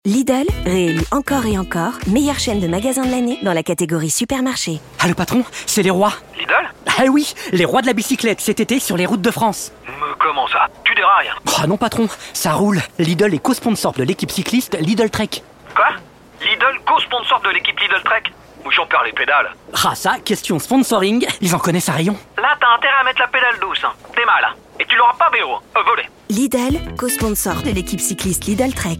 Lidl, réélu encore et encore, meilleure chaîne de magasins de l'année dans la catégorie supermarché. Ah le patron, c'est les rois. Lidl ? Ah oui, les rois de la bicyclette cet été sur les routes de France. Mais comment ça ? Tu dérailles ? Ah non patron, ça roule. Lidl est co-sponsor de l'équipe cycliste Lidl Trek. Quoi ? Lidl, co-sponsor de l'équipe Lidl Trek ? Où j'en perds les pédales. Ah ça, question sponsoring, ils en connaissent à rayon. Là, t'as intérêt à mettre la pédale douce. T'es mal. Et tu l'auras pas, Béo. Volé. Lidl, co-sponsor de l'équipe cycliste Lidl Trek.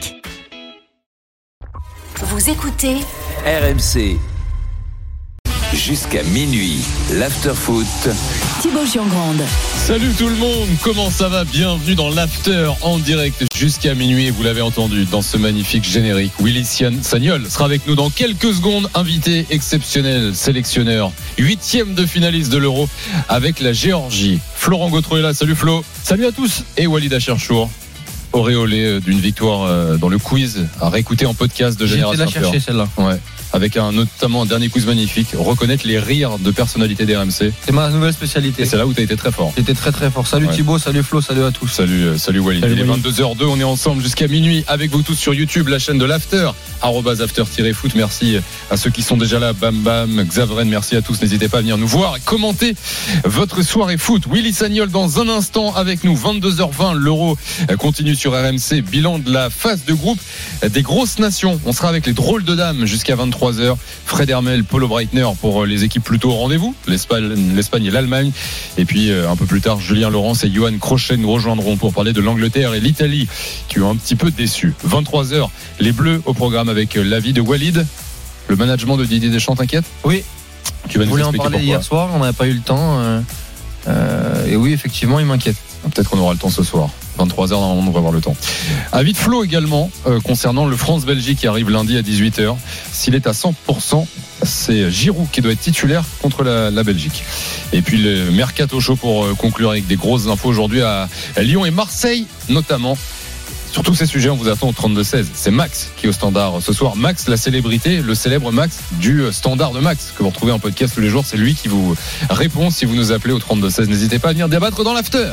Vous écoutez RMC. Jusqu'à minuit, l'after-foot. Thibaut Giangrande. Salut tout le monde, comment ça va ? Bienvenue dans l'after en direct jusqu'à minuit. Et vous l'avez entendu dans ce magnifique générique. Willy Sagnol sera avec nous dans quelques secondes. Invité exceptionnel, sélectionneur, 8e de finaliste de l'Euro avec la Géorgie. Florent Gautreau est là, salut Flo. Salut à tous. Et Walid Acharchour, auréolé d'une victoire dans le quiz à réécouter en podcast de Génération After. J'ai été la chercher celle-là. Ouais. Avec notamment un dernier quiz magnifique, reconnaître les rires de personnalités d'RMC. C'est ma nouvelle spécialité. Et c'est là où tu as été très fort. J'étais très très fort. Salut ouais. Thibaut, salut Flo, salut à tous. Salut Walid. Il est 22h02, on est ensemble jusqu'à minuit avec vous tous sur YouTube, la chaîne de l'After, @after-foot. Merci à ceux qui sont déjà là, Bam Bam, Xavren, merci à tous. N'hésitez pas à venir nous voir et commenter votre soirée foot. Willy Sagnol dans un instant avec nous, 22h20, l'Euro continue sur RMC. Bilan de la phase de groupe des grosses nations. On sera avec les drôles de dames jusqu'à 23h. Fred Hermel, Paulo Breitner pour les équipes plutôt au rendez-vous, l'Espagne et l'Allemagne. Et puis un peu plus tard, Julien Laurence et Johan Crochet nous rejoindront pour parler de l'Angleterre et l'Italie qui ont un petit peu déçu. 23h, les Bleus au programme avec l'avis de Walid. Le management de Didier Deschamps t'inquiète ? Oui. Tu vas nous expliquer pourquoi. On voulait en parler hier soir, on n'avait pas eu le temps. Et oui, effectivement, il m'inquiète. Peut-être qu'on aura le temps ce soir. 23h, normalement, on va avoir le temps. Avis de Flo également, concernant le France-Belgique qui arrive lundi à 18h. S'il est à 100%, c'est Giroud qui doit être titulaire contre la Belgique. Et puis le Mercato Show pour conclure avec des grosses infos aujourd'hui à Lyon et Marseille, notamment. Sur tous ces sujets, on vous attend au 32-16. C'est Max qui est au standard ce soir. Max, la célébrité, le célèbre Max du standard de Max, que vous retrouvez en podcast tous les jours. C'est lui qui vous répond si vous nous appelez au 32-16. N'hésitez pas à venir débattre dans l'after.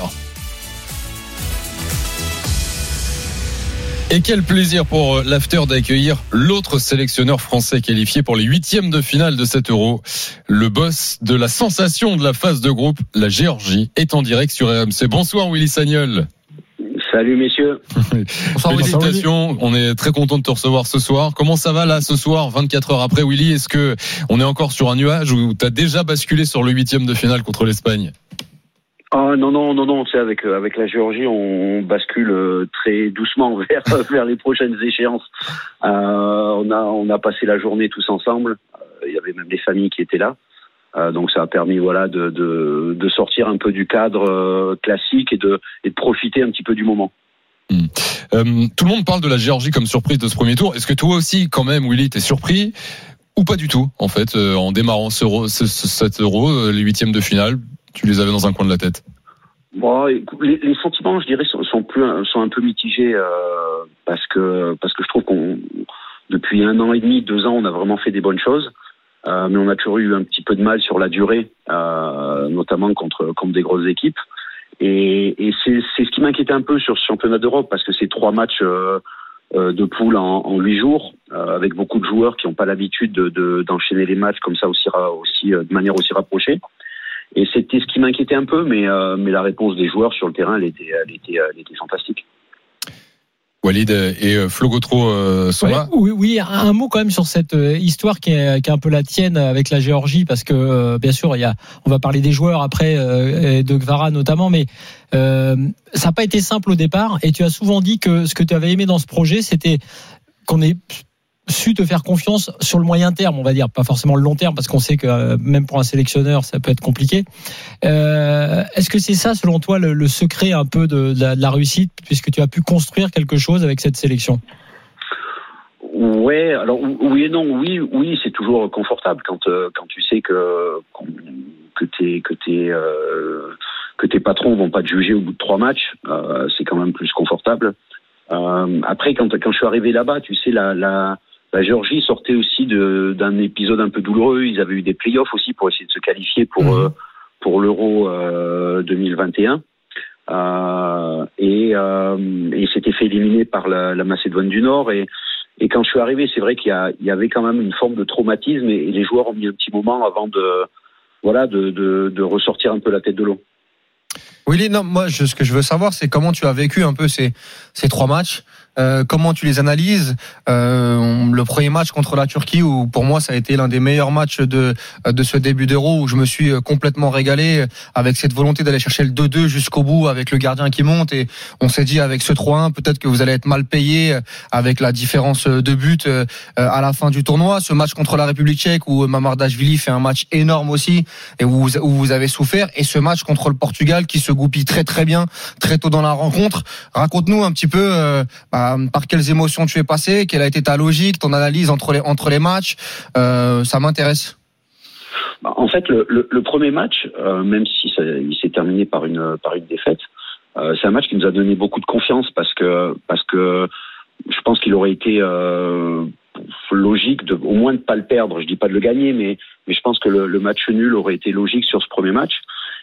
Et quel plaisir pour l'after d'accueillir l'autre sélectionneur français qualifié pour les 8e de finale de cet Euro. Le boss de la sensation de la phase de groupe, la Géorgie, est en direct sur RMC. Bonsoir Willy Sagnol. Salut messieurs. Bonsoir, félicitations, on est très content de te recevoir ce soir. Comment ça va là ce soir, 24 heures après Willy ? Est-ce que on est encore sur un nuage ou t'as déjà basculé sur le 8e de finale contre l'Espagne ? Ah non, tu sais, avec la Géorgie, on bascule très doucement vers les prochaines échéances. On a passé la journée tous ensemble. Il y avait même les familles qui étaient là. Donc ça a permis de sortir un peu du cadre classique et de profiter un petit peu du moment. Tout le monde parle de la Géorgie comme surprise de ce premier tour. Est-ce que toi aussi, quand même, Willy, t'es surpris ou pas du tout, en fait, en démarrant cet Euro, les 8e de finale? Tu les avais dans un coin de la tête? Bon, les sentiments, je dirais, sont un peu mitigés parce que je trouve qu'on depuis 1 an et demi, 2 ans, on a vraiment fait des bonnes choses, mais on a toujours eu un petit peu de mal sur la durée, notamment contre des grosses équipes. Et c'est ce qui m'inquiétait un peu sur ce championnat d'Europe parce que c'est 3 matchs de poule en 8 jours, avec beaucoup de joueurs qui n'ont pas l'habitude d'enchaîner les matchs comme ça aussi de manière aussi rapprochée. Et c'était ce qui m'inquiétait un peu, mais la réponse des joueurs sur le terrain, elle était fantastique. Walid et Flo Gautreau sont là. Oui, un mot quand même sur cette histoire qui est un peu la tienne avec la Géorgie, parce que bien sûr, on va parler des joueurs après, de Gvara notamment, mais ça n'a pas été simple au départ. Et tu as souvent dit que ce que tu avais aimé dans ce projet, c'était qu'on ait su te faire confiance sur le moyen terme, on va dire, pas forcément le long terme, parce qu'on sait que même pour un sélectionneur, ça peut être compliqué. Est-ce que c'est ça, selon toi, le secret un peu de la réussite, puisque tu as pu construire quelque chose avec cette sélection? Ouais, alors oui et non, oui, c'est toujours confortable quand tu sais que tes patrons vont pas te juger au bout de 3 matchs, c'est quand même plus confortable. Après, quand je suis arrivé là-bas, tu sais, la Géorgie sortait aussi d'un épisode un peu douloureux. Ils avaient eu des playoffs aussi pour essayer de se qualifier pour l'Euro 2021. Et s'étaient fait éliminer par la Macédoine du Nord. Et Et quand je suis arrivé, c'est vrai qu'il y avait quand même une forme de traumatisme et les joueurs ont mis un petit moment avant de ressortir un peu la tête de l'eau. Willy, non, moi, ce que je veux savoir, c'est comment tu as vécu un peu ces 3 matchs. Comment tu les analyses? Le premier match contre la Turquie, où pour moi ça a été l'un des meilleurs matchs de ce début d'Euro, où je me suis complètement régalé avec cette volonté d'aller chercher le 2-2 jusqu'au bout avec le gardien qui monte, et on s'est dit avec ce 3-1 peut-être que vous allez être mal payé avec la différence de but à la fin du tournoi. Ce match contre la République tchèque où Mamardashvili fait un match énorme aussi et où vous avez souffert, et ce match contre le Portugal qui se goupille très très bien très tôt dans la rencontre. Raconte-nous un petit peu par quelles émotions tu es passé, quelle a été ta logique, ton analyse entre les matchs, ça m'intéresse. En fait, le premier match, même si il s'est terminé par une défaite, c'est un match qui nous a donné beaucoup de confiance parce que je pense qu'il aurait été logique au moins de pas le perdre. Je dis pas de le gagner, mais je pense que le match nul aurait été logique sur ce premier match.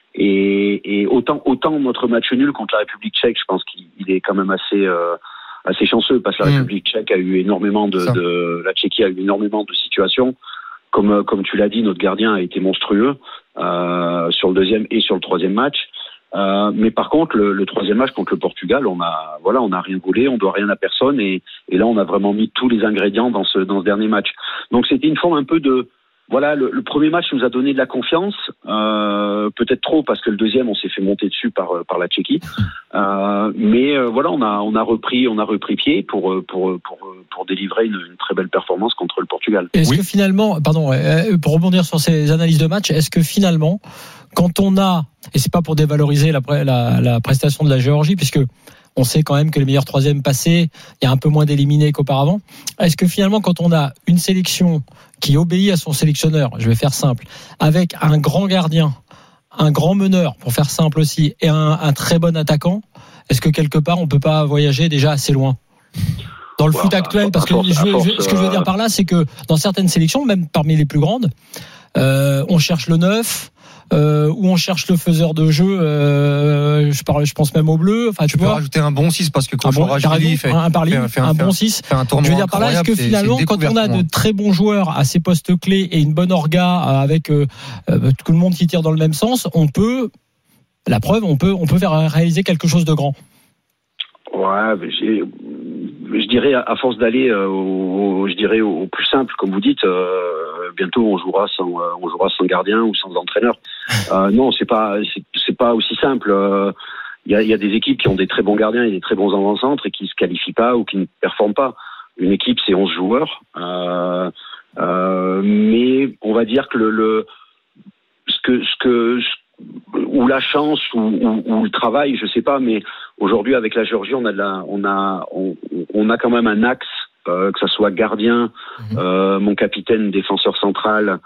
Et autant notre match nul contre la République tchèque, je pense qu'il est quand même assez chanceux parce que la République tchèque a eu énormément la Tchéquie a eu énormément de situations. Comme tu l'as dit, notre gardien a été monstrueux sur le deuxième et sur le troisième match. Mais par contre, le troisième match contre le Portugal, on a rien volé, on doit rien à personne, et là on a vraiment mis tous les ingrédients dans ce dernier match. Donc c'était une forme un peu de le premier match nous a donné de la confiance, peut-être trop parce que le deuxième on s'est fait monter dessus par la Tchéquie, mais on a repris pied pour délivrer une très belle performance contre le Portugal. Est-ce que finalement, pour rebondir sur ces analyses de match, est-ce que finalement, quand on a, et c'est pas pour dévaloriser la prestation de la Géorgie, puisque on sait quand même que les meilleurs troisièmes passés, il y a un peu moins d'éliminés qu'auparavant. Est-ce que finalement, quand on a une sélection qui obéit à son sélectionneur, je vais faire simple, avec un grand gardien, un grand meneur, pour faire simple aussi, et un très bon attaquant, est-ce que quelque part, on peut pas voyager déjà assez loin dans le foot actuel? Parce que ce que je veux dire par là, c'est que dans certaines sélections, même parmi les plus grandes, on cherche le 9, où on cherche le faiseur de jeu, je pense même au bleu. Enfin, tu peux rajouter un bon 6 parce que quand Rajvili fait un bon 6. Je veux dire par là, est-ce que finalement, quand on a de très bons joueurs à ces postes clés et une bonne orga avec tout le monde qui tire dans le même sens, on peut faire réaliser quelque chose de grand? Ouais, je dirais à force d'aller au plus simple, comme vous dites, bientôt on jouera sans gardien ou sans entraîneur. Non, c'est pas aussi simple. Il y a des équipes qui ont des très bons gardiens et des très bons avant-centres et qui se qualifient pas ou qui ne performent pas. Une équipe, c'est 11 joueurs, mais on va dire que ou la chance ou le travail, je sais pas, mais aujourd'hui avec la Géorgie, on a quand même un axe, que ça soit gardien, mon capitaine, défenseur central,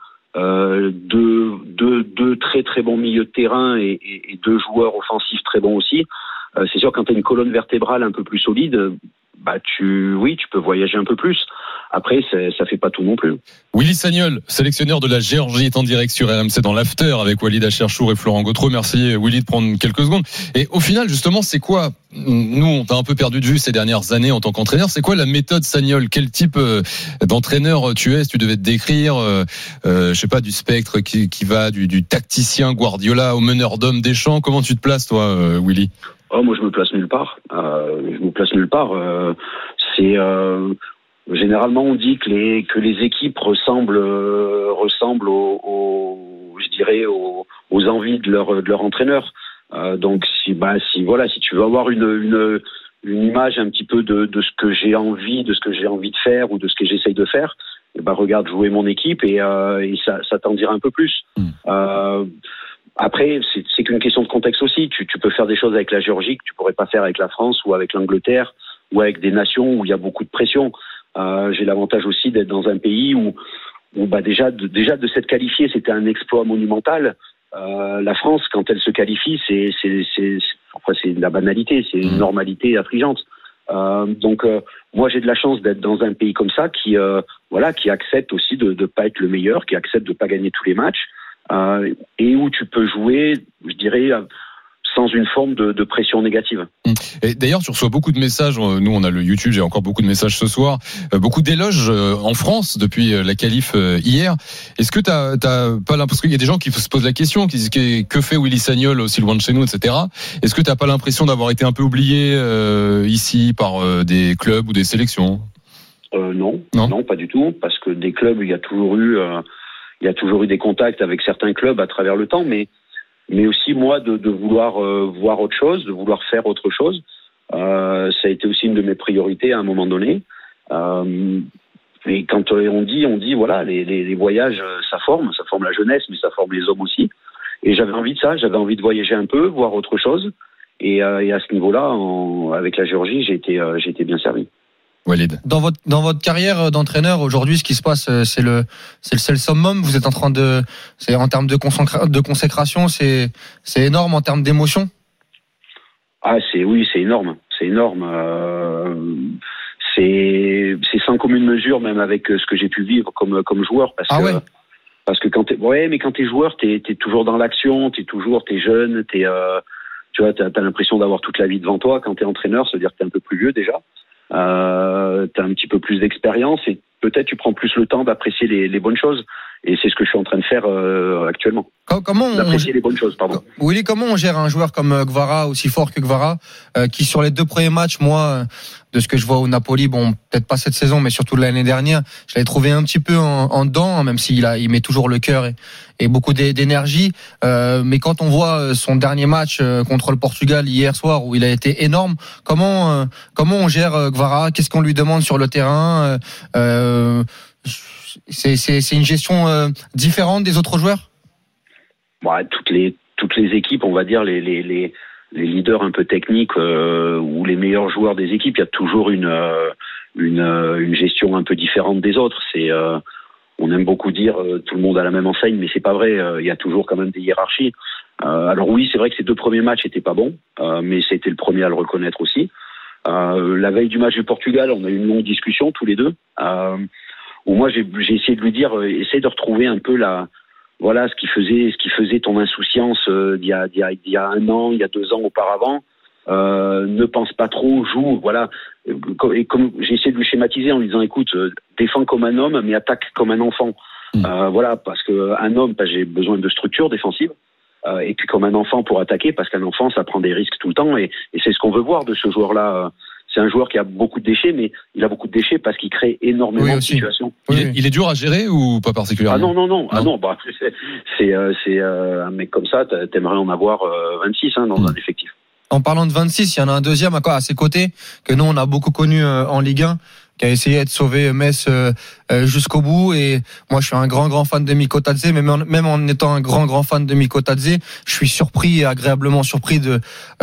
deux très très bons milieux de terrain et 2 joueurs offensifs très bons aussi. C'est sûr, quand tu as une colonne vertébrale un peu plus solide, tu peux voyager un peu plus. Après, ça fait pas tout non plus. Willy Sagnol, sélectionneur de la Géorgie, est en direct sur RMC dans l'After avec Walid Acharchour et Florent Gautreau. Merci Willy de prendre quelques secondes. Et au final, justement, c'est quoi? Nous, on t'a un peu perdu de vue ces dernières années en tant qu'entraîneur. C'est quoi la méthode Sagnol? Quel type d'entraîneur tu es? Si tu devais te décrire, je sais pas, du spectre qui va du tacticien Guardiola au meneur d'hommes Deschamps. Comment tu te places, toi, Willy? Moi, je me place nulle part. C'est généralement on dit que les équipes ressemblent aux envies de leur entraîneur. Donc si tu veux avoir une image un petit peu de ce que j'ai envie de faire ou de ce que j'essaye de faire, regarde jouer mon équipe et ça t'en dira un peu plus. Après, c'est qu'une question de contexte aussi. Tu peux faire des choses avec la Géorgie que tu pourrais pas faire avec la France ou avec l'Angleterre ou avec des nations où il y a beaucoup de pression. J'ai l'avantage aussi d'être dans un pays où déjà de s'être qualifié, c'était un exploit monumental. La France, quand elle se qualifie, c'est de la banalité, c'est une normalité affligeante. Donc moi j'ai de la chance d'être dans un pays comme ça qui accepte aussi de pas être le meilleur, qui accepte de pas gagner tous les matchs. Et où tu peux jouer, je dirais, sans une forme de pression négative. Et d'ailleurs, tu reçois beaucoup de messages. Nous, on a le YouTube. J'ai encore beaucoup de messages ce soir. Beaucoup d'éloges en France depuis la qualif hier. Est-ce que t'as pas l'impression, parce qu'il y a des gens qui se posent la question, qui disent que fait Willy Sagnol aussi loin de chez nous, etc. Est-ce que t'as pas l'impression d'avoir été un peu oublié ici par des clubs ou des sélections? Non, pas du tout, parce que des clubs, il y a toujours eu des contacts avec certains clubs à travers le temps, mais aussi moi de vouloir voir autre chose, de vouloir faire autre chose. Ça a été aussi une de mes priorités à un moment donné. Et quand on dit voilà, les voyages, ça forme la jeunesse, mais ça forme les hommes aussi. Et j'avais envie de ça, j'avais envie de voyager un peu, voir autre chose. Et à ce niveau-là, avec la Géorgie, j'ai été bien servi. Walid. Dans votre carrière d'entraîneur aujourd'hui, ce qui se passe, c'est le summum. Vous êtes en train c'est en termes de consécration, c'est énorme en termes d'émotion. Ah c'est énorme, c'est sans commune mesure même avec ce que j'ai pu vivre comme joueur, parce que quand t'es joueur, t'es toujours dans l'action, t'es jeune, tu vois, t'as l'impression d'avoir toute la vie devant toi. Quand t'es entraîneur, ça veut dire que t'es un peu plus vieux déjà. T'as un petit peu plus d'expérience et peut-être tu prends plus le temps d'apprécier les bonnes choses, et c'est ce que je suis en train de faire actuellement. D'apprécier les bonnes choses, pardon. Willy, comment on gère un joueur comme Kvara, aussi fort que Kvara, qui sur les 2 premiers matchs, moi, de ce que je vois au Napoli, bon, peut-être pas cette saison, mais surtout l'année dernière, je l'avais trouvé un petit peu en dedans, même s'il met toujours le cœur et beaucoup d'énergie. Mais quand on voit son dernier match contre le Portugal hier soir, où il a été énorme, comment on gère Kvara? Qu'est-ce qu'on lui demande sur le terrain? C'est une gestion différente des autres joueurs? Toutes les équipes, on va dire les leaders un peu techniques ou les meilleurs joueurs des équipes, il y a toujours une gestion un peu différente des autres. On aime beaucoup dire tout le monde a la même enseigne, mais c'est pas vrai. Il y a toujours quand même des hiérarchies. Alors oui, c'est vrai que ces 2 premiers matchs étaient pas bons, mais c'était le premier à le reconnaître aussi. La veille du match du Portugal, on a eu une longue discussion tous les deux, où moi j'ai essayé de lui dire essaie de retrouver un peu ce qui faisait ton insouciance il y a 1 an, il y a 2 ans auparavant. Ne pense pas trop, joue, voilà. Et comme j'ai essayé de lui schématiser en lui disant écoute, défends comme un homme mais attaque comme un enfant. Voilà, parce que un homme, j'ai besoin de structure défensive, et puis comme un enfant pour attaquer, parce qu'un enfant ça prend des risques tout le temps, et c'est ce qu'on veut voir de ce joueur-là. C'est un joueur qui a beaucoup de déchets, mais il a beaucoup de déchets parce qu'il crée énormément de situations. Il est dur à gérer ou pas particulièrement? Ah non. C'est un mec comme ça, t'aimerais en avoir 26 dans un effectif. En parlant de 26, il y en a un deuxième à ses côtés que nous on a beaucoup connu en Ligue 1, qui a essayé de sauver Metz jusqu'au bout. Et moi, je suis un grand fan de Mikko Tadze, mais même en étant un grand fan de Mikko Tadze, je suis surpris, agréablement surpris de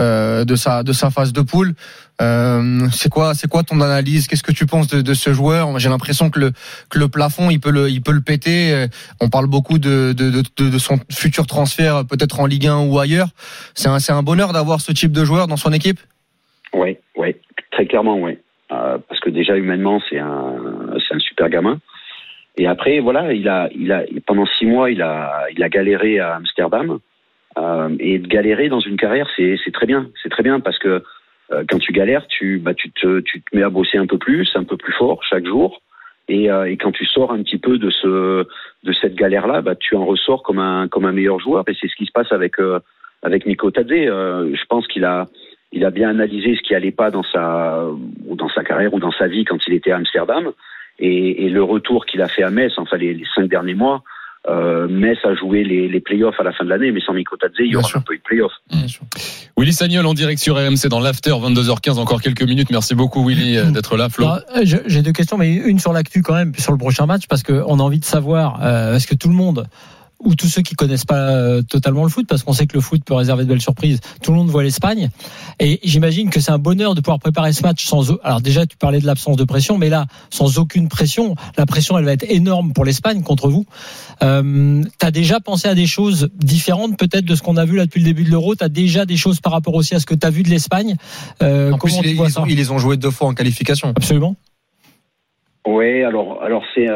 sa phase de poule. C'est quoi ton analyse? Qu'est-ce que tu penses de ce joueur? J'ai l'impression que le plafond, il peut le péter. On parle beaucoup de son futur transfert, peut-être en Ligue 1 ou ailleurs. C'est un bonheur d'avoir ce type de joueur dans son équipe. Ouais, très clairement, ouais. Parce que déjà humainement c'est un super gamin, et après voilà, il a pendant 6 mois il a galéré à Amsterdam, et de galérer dans une carrière c'est très bien parce que quand tu galères tu te mets à bosser un peu plus fort chaque jour, et quand tu sors un petit peu de cette galère là, tu en ressors comme un meilleur joueur, et c'est ce qui se passe avec Mikko Tadze. Je pense qu'il a bien analysé ce qui allait pas dans sa carrière ou dans sa vie quand il était à Amsterdam, et le retour qu'il a fait à Metz, enfin les 5 derniers mois. Metz a joué les playoffs à la fin de l'année, mais sans Mikko Tadze, il y aura un peu eu de playoffs. Willy Sagnol en direct sur RMC dans l'after, 22h15, encore quelques minutes. Merci beaucoup Willy d'être là. Flo. Alors, j'ai 2 questions, mais une sur l'actu quand même, sur le prochain match, parce qu'on a envie de savoir, est-ce que tout le monde, ou tous ceux qui connaissent pas totalement le foot, parce qu'on sait que le foot peut réserver de belles surprises, tout le monde voit l'Espagne, et j'imagine que c'est un bonheur de pouvoir préparer ce match alors déjà tu parlais de l'absence de pression, mais là sans aucune pression, la pression elle va être énorme pour l'Espagne contre vous. T'as déjà pensé à des choses différentes peut-être de ce qu'on a vu là depuis le début de l'Euro? T'as déjà des choses par rapport aussi à ce que t'as vu de l'Espagne? En plus ils les ont joué 2 fois en qualification. Absolument. Ouais, alors c'est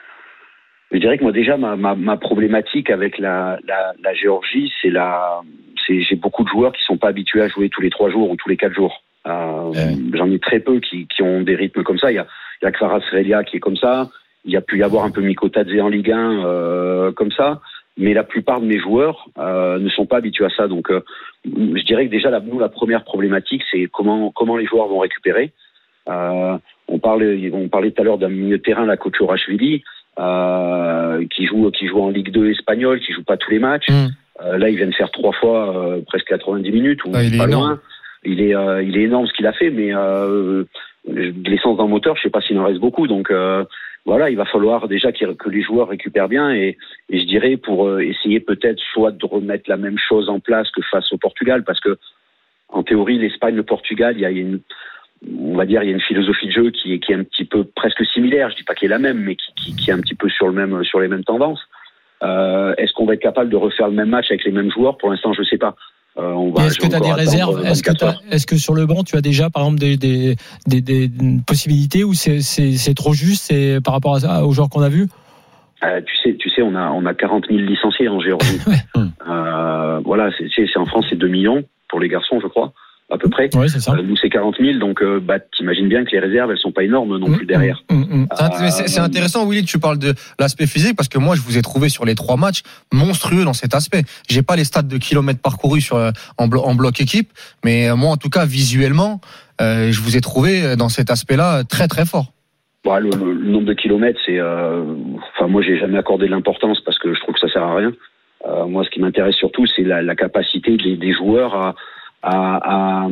je dirais que moi déjà ma problématique avec la Géorgie, c'est j'ai beaucoup de joueurs qui sont pas habitués à jouer tous les 3 jours ou tous les 4 jours. J'en ai très peu qui ont des rythmes comme ça. Il y a Kvaratskhelia qui est comme ça. Il y a pu y avoir un peu Mikotadze en Ligue 1 comme ça. Mais la plupart de mes joueurs ne sont pas habitués à ça. Donc, je dirais que déjà, nous, la première problématique, c'est comment les joueurs vont récupérer. On parlait tout à l'heure d'un milieu de terrain, la coach Orashvili, qui joue en Ligue 2 espagnole, qui joue pas tous les matchs. Là, il vient de faire 3 fois presque 90 minutes ou il pas est loin. Il est énorme ce qu'il a fait, mais de l'essence dans le moteur, je sais pas s'il en reste beaucoup. Donc voilà, il va falloir déjà que les joueurs récupèrent bien et je dirais pour essayer peut-être soit de remettre la même chose en place que face au Portugal, parce que en théorie, l'Espagne, le Portugal, il y a une philosophie de jeu qui est un petit peu presque similaire. Je dis pas qu'elle est la même, mais qui est un petit peu sur les mêmes tendances. Est-ce qu'on va être capable de refaire le même match avec les mêmes joueurs? Pour l'instant, je sais pas. Est-ce que tu as des réserves? Est-ce que sur le banc, tu as déjà, par exemple, des possibilités ou c'est trop juste, c'est par rapport aux joueurs qu'on a vus? Tu sais, on a 40 000 licenciés en Géorgie. Voilà, c'est en France, c'est 2 millions pour les garçons, je crois, à peu près. Oui, c'est ça. Nous, c'est 40 000, donc t'imagines bien que les réserves, elles sont pas énormes non plus derrière. C'est intéressant, Willy, que tu parles de l'aspect physique, parce que moi, je vous ai trouvé sur les 3 matchs monstrueux dans cet aspect. J'ai pas les stats de kilomètres parcourus en bloc équipe, mais moi, en tout cas, visuellement, je vous ai trouvé dans cet aspect-là très très fort. Bon, le nombre de kilomètres, moi, j'ai jamais accordé de l'importance parce que je trouve que ça sert à rien. Moi, ce qui m'intéresse surtout, c'est la capacité des joueurs à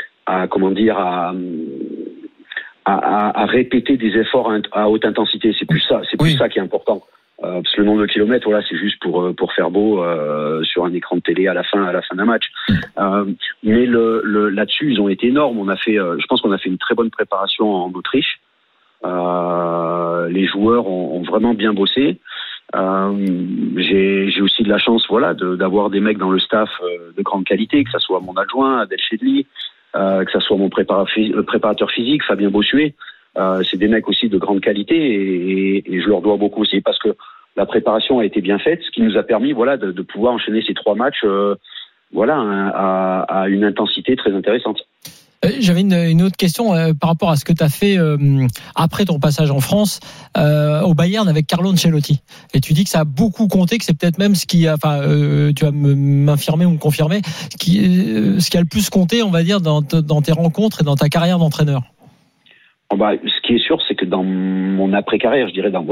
répéter des efforts à haute intensité. C'est plus ça qui est important. Parce que le nombre de kilomètres, voilà, c'est juste pour faire beau sur un écran de télé à la fin d'un match. Mais là-dessus, ils ont été énormes. Je pense qu'on a fait une très bonne préparation en Autriche. Les joueurs ont vraiment bien bossé. J'ai aussi de la chance, voilà, d'avoir des mecs dans le staff de grande qualité, que ça soit mon adjoint Adel Chedli, que ça soit mon préparateur physique Fabien Bossuet. C'est des mecs aussi de grande qualité et je leur dois beaucoup aussi parce que la préparation a été bien faite, ce qui nous a permis, voilà, de pouvoir enchaîner ces 3 matchs, à une intensité très intéressante. J'avais une autre question par rapport à ce que tu as fait après ton passage en France au Bayern avec Carlo Ancelotti. Et tu dis que ça a beaucoup compté, que c'est peut-être même ce qui a, tu vas m'infirmer ou me confirmer, ce qui a le plus compté, on va dire, dans tes rencontres et dans ta carrière d'entraîneur. Ce qui est sûr, c'est que dans mon après-carrière, je dirais, dans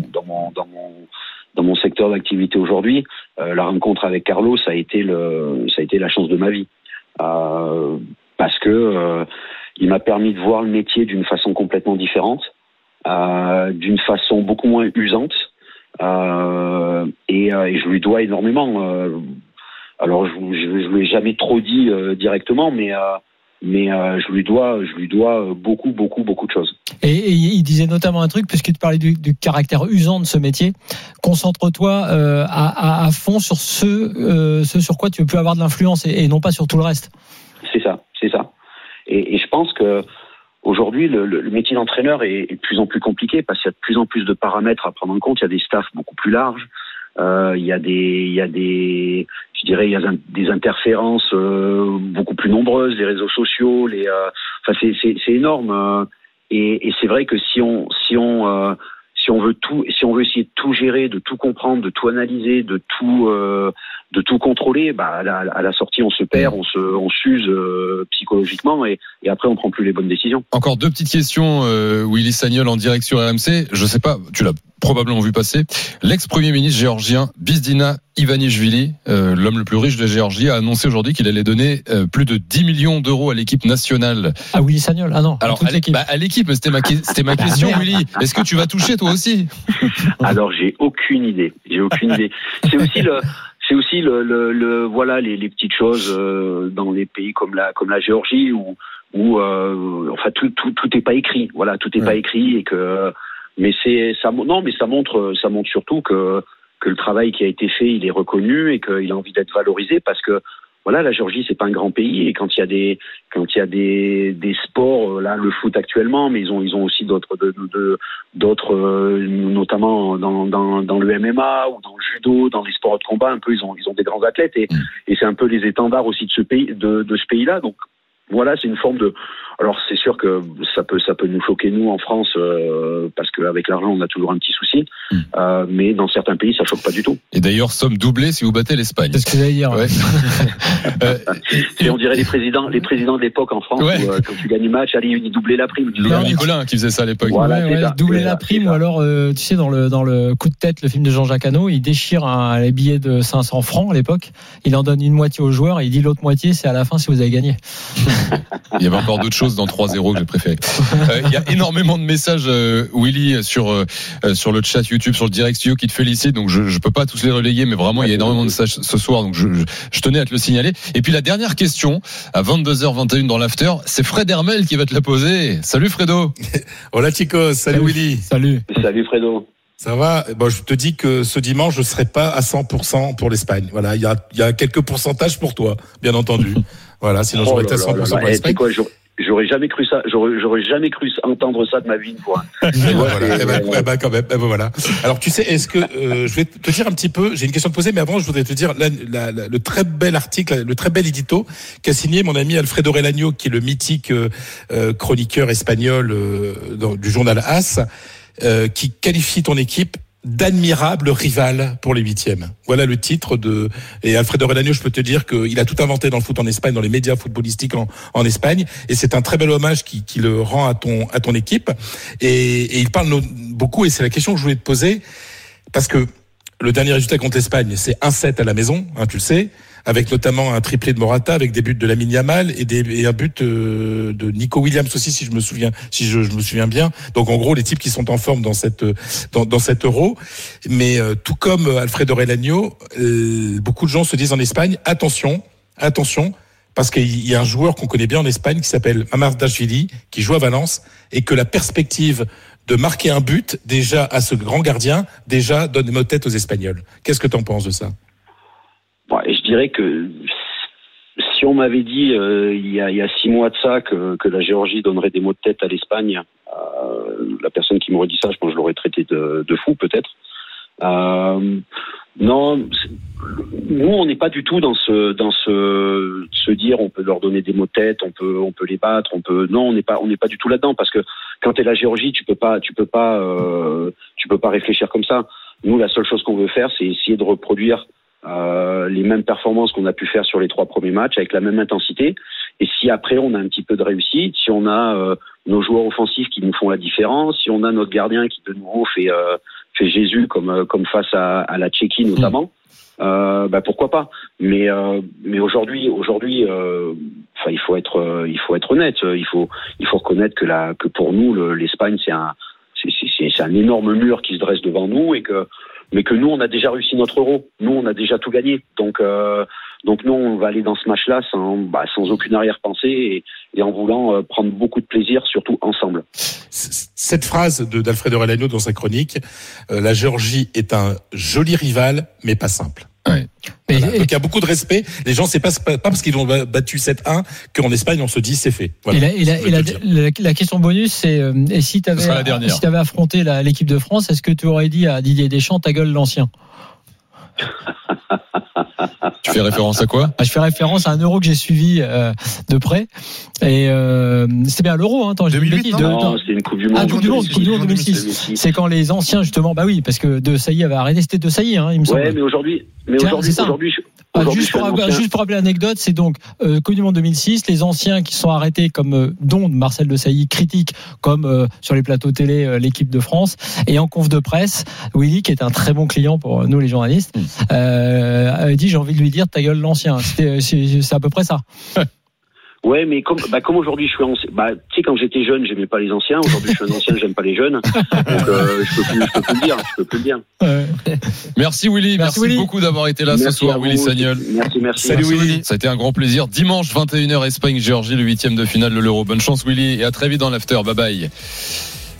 mon secteur d'activité aujourd'hui, la rencontre avec Carlo, ça a été la chance de ma vie. Parce que il m'a permis de voir le métier d'une façon complètement différente, d'une façon beaucoup moins usante, et je lui dois énormément. Alors je lui ai jamais trop dit directement, mais je lui dois beaucoup de choses. Et il disait notamment un truc, puisque tu parlais du caractère usant de ce métier. Concentre-toi à fond sur ce sur quoi tu veux plus avoir de l'influence et non pas sur tout le reste. C'est ça. Et je pense que aujourd'hui, le métier d'entraîneur est de plus en plus compliqué parce qu'il y a de plus en plus de paramètres à prendre en compte. Il y a des staffs beaucoup plus larges. Il y a des interférences beaucoup plus nombreuses, les réseaux sociaux, c'est énorme. Et c'est vrai que si on veut essayer de tout gérer, de tout comprendre, de tout analyser, de tout contrôler, à la sortie on se perd, on s'use psychologiquement et après on prend plus les bonnes décisions. Encore 2 petites questions, Willy Sagnol en direct sur RMC. Je sais pas, tu l'as probablement vu passer. L'ex-premier ministre géorgien Bizdina Ivanishvili, l'homme le plus riche de Géorgie, a annoncé aujourd'hui qu'il allait donner plus de 10 millions d'euros à l'équipe nationale. Ah, Willy Sagnol, ah non. Alors, à l'équipe, mais c'était ma question, Willy. Est-ce que tu vas toucher toi aussi? Alors, j'ai aucune idée. C'est aussi voilà, les petites choses dans les pays comme la Géorgie où tout est pas écrit. Voilà, tout est pas écrit et que mais ça montre surtout que le travail qui a été fait, il est reconnu et qu'il a envie d'être valorisé parce que voilà, la Géorgie, c'est pas un grand pays, et quand il y a des sports, là, le foot actuellement, mais ils ont aussi d'autres, notamment dans le MMA ou dans le judo, dans les sports de combat, un peu, ils ont des grands athlètes, et c'est un peu les étendards aussi de ce pays-là. Donc voilà, c'est une forme de. Alors c'est sûr que ça peut nous choquer nous en France parce qu'avec l'argent on a toujours un petit souci, mais dans certains pays ça choque pas du tout. Et d'ailleurs somme doublée si vous battez l'Espagne. C'est ce que j'allais dire. Ouais. Et on dirait les présidents de l'époque en France, où, quand tu gagnes un match, allez, ils doublaient la prime. Louis Nicolin qui faisait ça à l'époque. Voilà, doubler la prime, ou alors tu sais dans le coup de tête, le film de Jean-Jacques Hano, il déchire les billets de 500 francs à l'époque, il en donne une moitié aux joueurs et il dit l'autre moitié c'est à la fin si vous avez gagné. Il y avait encore d'autres choses dans 3-0 que j'ai préféré. Il y a énormément de messages, Willy, sur le chat YouTube, sur le direct studio qui te félicite. Donc je peux pas tous les relayer, mais vraiment il y a énormément de messages ce soir. Donc je tenais à te le signaler. Et puis la dernière question à 22h21 dans l'after, c'est Fred Hermel qui va te la poser. Salut Fredo. Hola chicos, salut Willy. Salut Fredo. Ça va? Bon, je te dis que ce dimanche, je serai pas à 100% pour l'Espagne. Voilà, il y a quelques pourcentages pour toi, bien entendu. Voilà, sinon j'aurais été à 100% pour l'Espagne. J'aurais jamais cru ça. J'aurais jamais cru entendre ça de ma vie une fois. Quand même. Voilà. Alors tu sais, est-ce que je vais te dire un petit peu. J'ai une question à te poser, mais avant je voudrais te dire le très bel article, le très bel édito qu'a signé mon ami Alfredo Relagno, qui est le mythique chroniqueur espagnol du journal AS, qui qualifie ton équipe d'admirable rival pour les huitièmes. Voilà le titre et Alfredo Relagno, je peux te dire qu'il a tout inventé dans le foot en Espagne, dans les médias footballistiques en Espagne, et c'est un très bel hommage qui le rend à ton équipe, et il parle beaucoup, et c'est la question que je voulais te poser, parce que le dernier résultat contre l'Espagne, c'est 1-7 à la maison, tu le sais, avec notamment un triplé de Morata, avec des buts de Lamine Yamal et un but de Nico Williams aussi, si je me souviens bien. Donc en gros, les types qui sont en forme dans cet Euro. Mais tout comme Alfredo Relagno, beaucoup de gens se disent en Espagne, attention, parce qu'il y a un joueur qu'on connaît bien en Espagne qui s'appelle Mamardashvili, qui joue à Valence, et que la perspective de marquer un but déjà à ce grand gardien déjà donne des maux de tête aux Espagnols. Qu'est-ce que tu en penses de ça? Bon, et je dirais que si on m'avait dit il y a 6 mois de ça que la Géorgie donnerait des maux de tête à l'Espagne, la personne qui m'aurait dit ça, je pense que je l'aurais traité de fou peut-être. Non, nous on n'est pas du tout dans se dire on peut leur donner des maux de tête, on peut les battre, non, on n'est pas du tout là-dedans, parce que quand t'es la Géorgie, tu peux pas réfléchir comme ça. Nous, la seule chose qu'on veut faire, c'est essayer de reproduire les mêmes performances qu'on a pu faire sur les 3 premiers matchs avec la même intensité, et si après on a un petit peu de réussite, si on a nos joueurs offensifs qui nous font la différence, si on a notre gardien qui de nouveau fait Jésus comme face à la Tchéquie notamment, pourquoi pas, mais aujourd'hui il faut être honnête, il faut reconnaître que pour nous l'Espagne c'est un énorme mur qui se dresse devant nous, mais que nous on a déjà réussi notre Euro, nous on a déjà tout gagné, donc nous on va aller dans ce match-là sans aucune arrière-pensée et en voulant prendre beaucoup de plaisir, surtout ensemble. Cette phrase d'Alfredo Relagno dans sa chronique, la Géorgie est un joli rival mais pas simple. Ouais. Voilà. Donc il y a beaucoup de respect. Les gens, c'est pas parce qu'ils ont battu 7-1 qu'en Espagne on se dit c'est fait. Voilà. Et la question bonus, c'est et si tu avais affronté l'équipe de France, est-ce que tu aurais dit à Didier Deschamps ta gueule l'ancien? Tu fais référence à quoi? Je fais référence à un Euro que j'ai suivi de près, et c'est bien l'Euro, 2008, non, c'est une Coupe du Monde. Coupe du Monde 2006. C'est quand les anciens, justement, oui, parce que De Sailly avait arrêté, c'était De Sailly, il me semble. Ouais, mais aujourd'hui, juste pour rappeler l'anecdote, c'est donc Coupe du Monde 2006, les anciens qui sont arrêtés, comme dont Marcel Desailly critique, comme sur les plateaux télé l'équipe de France, et en conf de presse, Willy, qui est un très bon client pour nous les journalistes, dit j'ai envie de lui dire ta gueule l'ancien. C'est à peu près ça. Ouais, mais comme aujourd'hui je suis tu sais, quand j'étais jeune, j'aimais pas les anciens. Aujourd'hui, je suis un ancien, j'aime pas les jeunes. Donc je peux plus le dire. Merci Willy, merci beaucoup d'avoir été là ce soir, Willy Sagnol. Merci. Salut Willy. Ça a été un grand plaisir. Dimanche 21h Espagne Géorgie, le 8e de finale de l'Euro. Bonne chance Willy et à très vite dans l'after. Bye bye.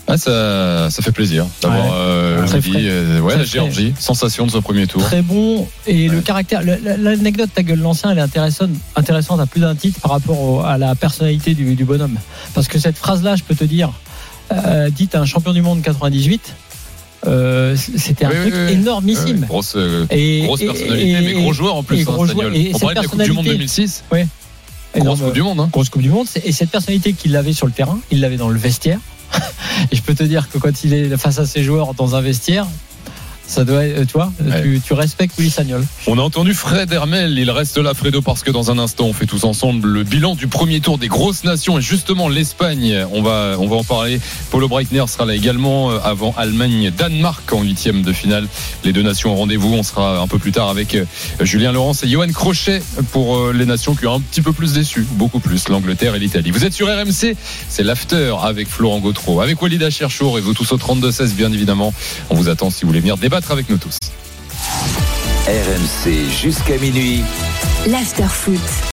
Ça fait plaisir d'avoir la Géorgie, sensation de ce premier tour. Très bon, et le caractère, l'anecdote Ta gueule l'ancien, elle est intéressante à plus d'un titre par rapport à la personnalité du bonhomme. Parce que cette phrase-là, je peux te dire, dite à un champion du monde 98, c'était un truc énormissime. Grosse personnalité, mais gros joueur en plus. On parlait de la Coupe du Monde 2006. Grosse Coupe du Monde. Grosse Coupe du Monde. Et cette personnalité qu'il avait sur le terrain, il l'avait dans le vestiaire. Et je peux te dire que quand il est face à ses joueurs dans un vestiaire, ça doit, tu respectes Willy Sagnol. On a entendu Fred Hermel, il reste là, Fredo, parce que dans un instant on fait tous ensemble le bilan du premier tour des grosses nations, et justement l'Espagne, on va en parler. Paulo Breitner sera là également avant Allemagne-Danemark en 8e de finale. Les deux nations au rendez-vous. On sera un peu plus tard avec Julien Laurence et Johan Crochet pour les nations qui ont un petit peu plus déçu, beaucoup plus, l'Angleterre et l'Italie. Vous êtes sur RMC, c'est l'after avec Florent Gautreau, avec Walid Acharchour et vous tous au 32-16 bien évidemment. On vous attend si vous voulez venir débattre avec nous tous. RMC jusqu'à minuit. L'after foot.